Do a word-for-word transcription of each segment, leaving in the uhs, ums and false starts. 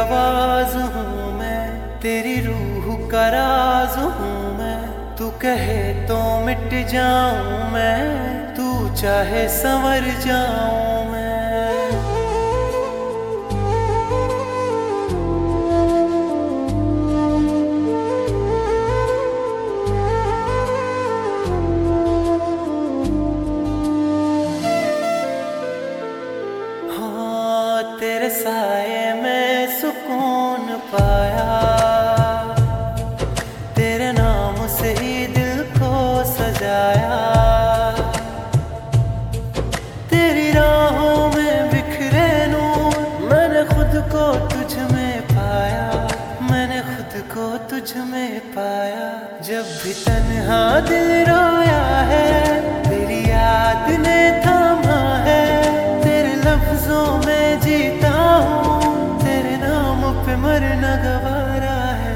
आवाज हूँ मैं, तेरी रूह का राज हूँ मैं। तू कहे तो मिट जाऊं मैं, तू चाहे संवर जाऊं मैं। हाँ, तेरे साये में सुकून पाया, तेरे नाम से ही दिल को सजाया। तेरी राहों में बिखरे नूर, मैंने खुद को तुझ में पाया, मैंने खुद को तुझ में पाया। जब भी तन्हा दिल रोया है, तेरी याद ने थामा है। तेरे लफ्जों में जीता हूँ, तेरे नाम पे मरना गवारा है।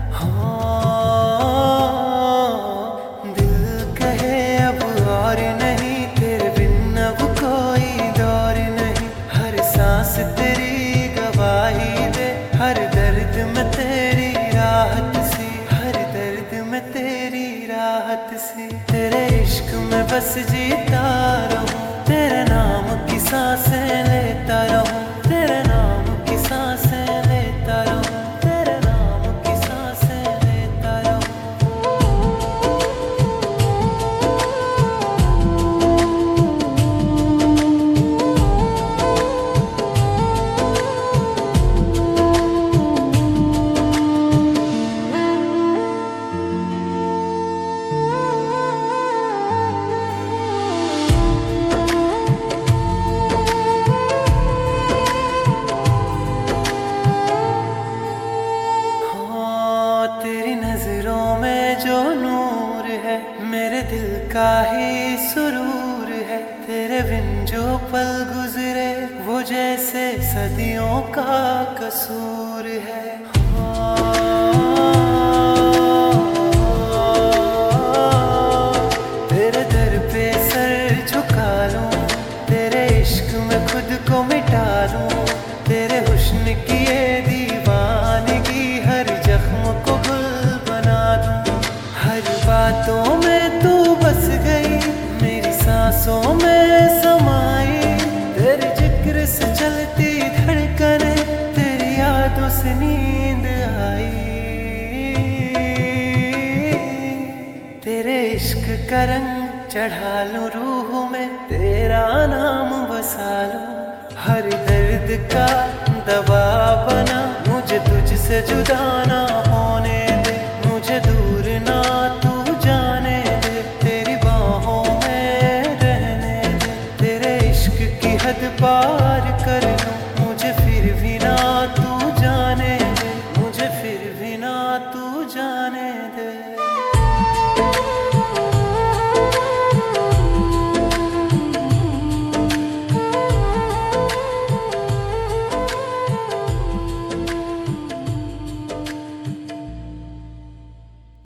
तेरी गवाही दे, हर दर्द में तेरी राहत सी, हर दर्द में तेरी राहत सी। तेरे इश्क में बस जीता रहूं, तेरे नाम की सांसें लेता रहूं, तेरे नाम की सांसें लेता रहूं, तेरे नाम की सांसें लेता रहूं। तेरी नजरों में जो नूर है, मेरे दिल का ही सुरूर है। तेरे बिन जो पल गुजरे, वो जैसे सदियों का कसूर है। तेरे दर पे सर झुका लूं, तेरे इश्क में खुद को मिटा लूं। तेरे हुस्न की ये दीवानगी हर जख्म को गुल बना दूं। हर बातों में तू बस गई, मेरी सांसों में समाई। तेरे जिक्र से चलती धड़कने, तेरी यादों से नींद आई। तेरे इश्क का रंग चढ़ा लूं रूह में, तेरा नाम बसा लूं। हर दर्द का दवा बना, मुझे तुझसे जुदा ना होने